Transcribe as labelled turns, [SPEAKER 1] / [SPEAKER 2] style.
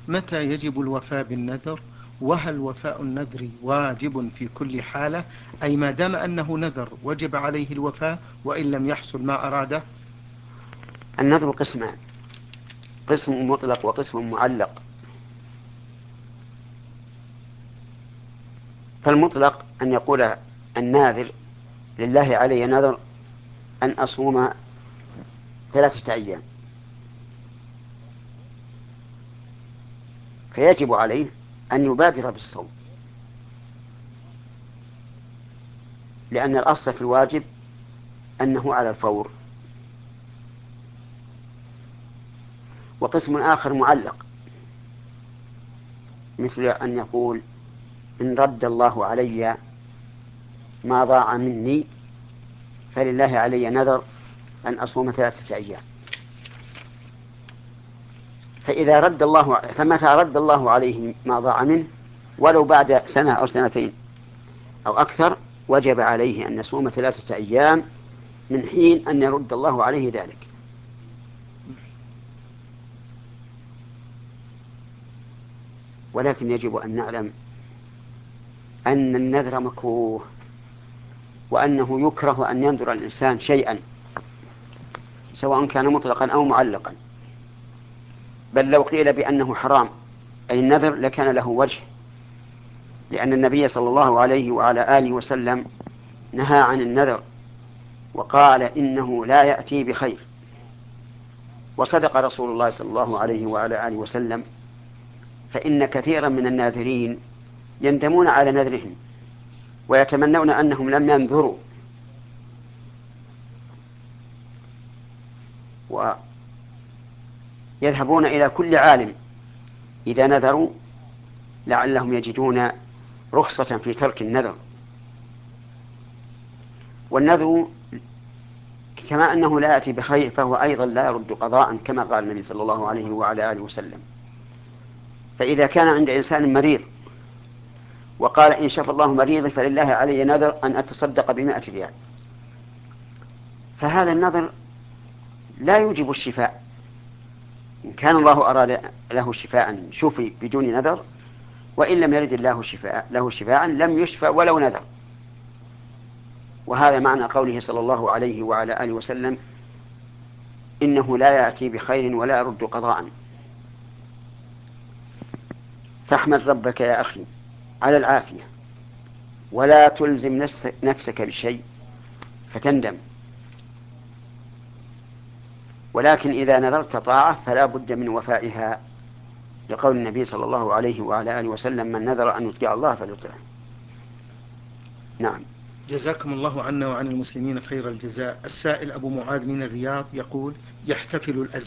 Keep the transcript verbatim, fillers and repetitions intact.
[SPEAKER 1] متى يجب الوفاء بالنذر؟ وهل وفاء النذر واجب في كل حالة، أي ما دام أنه نذر وجب عليه الوفاء وإن لم يحصل ما أراده؟
[SPEAKER 2] النذر قسمان: قسم مطلق وقسم معلق. فالمطلق أن يقول الناذر: لله علي نذر أن أصوم ثلاثة أيام، فيجب عليه أن يبادر بالصوم، لأن الأصل في الواجب أنه على الفور. وقسم آخر معلق، مثل أن يقول: إن رد الله علي ما ضاع مني فلله علي نذر أن أصوم ثلاثة أيام. فإذا رد الله فمتى رد الله عليه ما ضاع منه ولو بعد سنة أو سنتين أو أكثر، وجب عليه أن يصوم ثلاثة أيام من حين أن يرد الله عليه ذلك. ولكن يجب أن نعلم أن النذر مكروه، وأنه يكره أن ينذر الإنسان شيئا سواء كان مطلقا أو معلقا. بل لو قيل بأنه حرام أي النذر لكان له وجه، لأن النبي صلى الله عليه وعلى آله وسلم نهى عن النذر وقال: إنه لا يأتي بخير. وصدق رسول الله صلى الله عليه وعلى آله وسلم، فإن كثيرا من الناذرين يندمون على نذرهم ويتمنون أنهم لم ينذروا، ويذهبون إلى كل عالم إذا نذروا لعلهم يجدون رخصة في ترك النذر. والنذر كما أنه لا يأتي بخير فهو أيضا لا يرد قضاء، كما قال النبي صلى الله عليه وعلى آله وسلم. فإذا كان عند إنسان مريض وقال: إن شفى الله مريضي فلله علي نذر أن أتصدق بمائة ريال، فهذا النذر لا يوجب الشفاء. إن كان الله أراد له شفاء شفي بدون نذر، وإن لم يرد الله شفاء له شفاء لم يشفى ولو نذر. وهذا معنى قوله صلى الله عليه وعلى آله وسلم: إنه لا يأتي بخير ولا يرد قضاء. فاحمد ربك يا أخي على العافية، ولا تلزم نفسك بشيء فتندم، ولكن إذا نذرت طاعة فلا بد من وفائها، لقول النبي صلى الله عليه وعلى آله وسلم: من نذر أن يطيع الله فليطعه. نعم.
[SPEAKER 1] جزاكم الله عنا وعن المسلمين خير الجزاء. السائل أبو معاذ من الرياض يقول: يحتفل الأزواج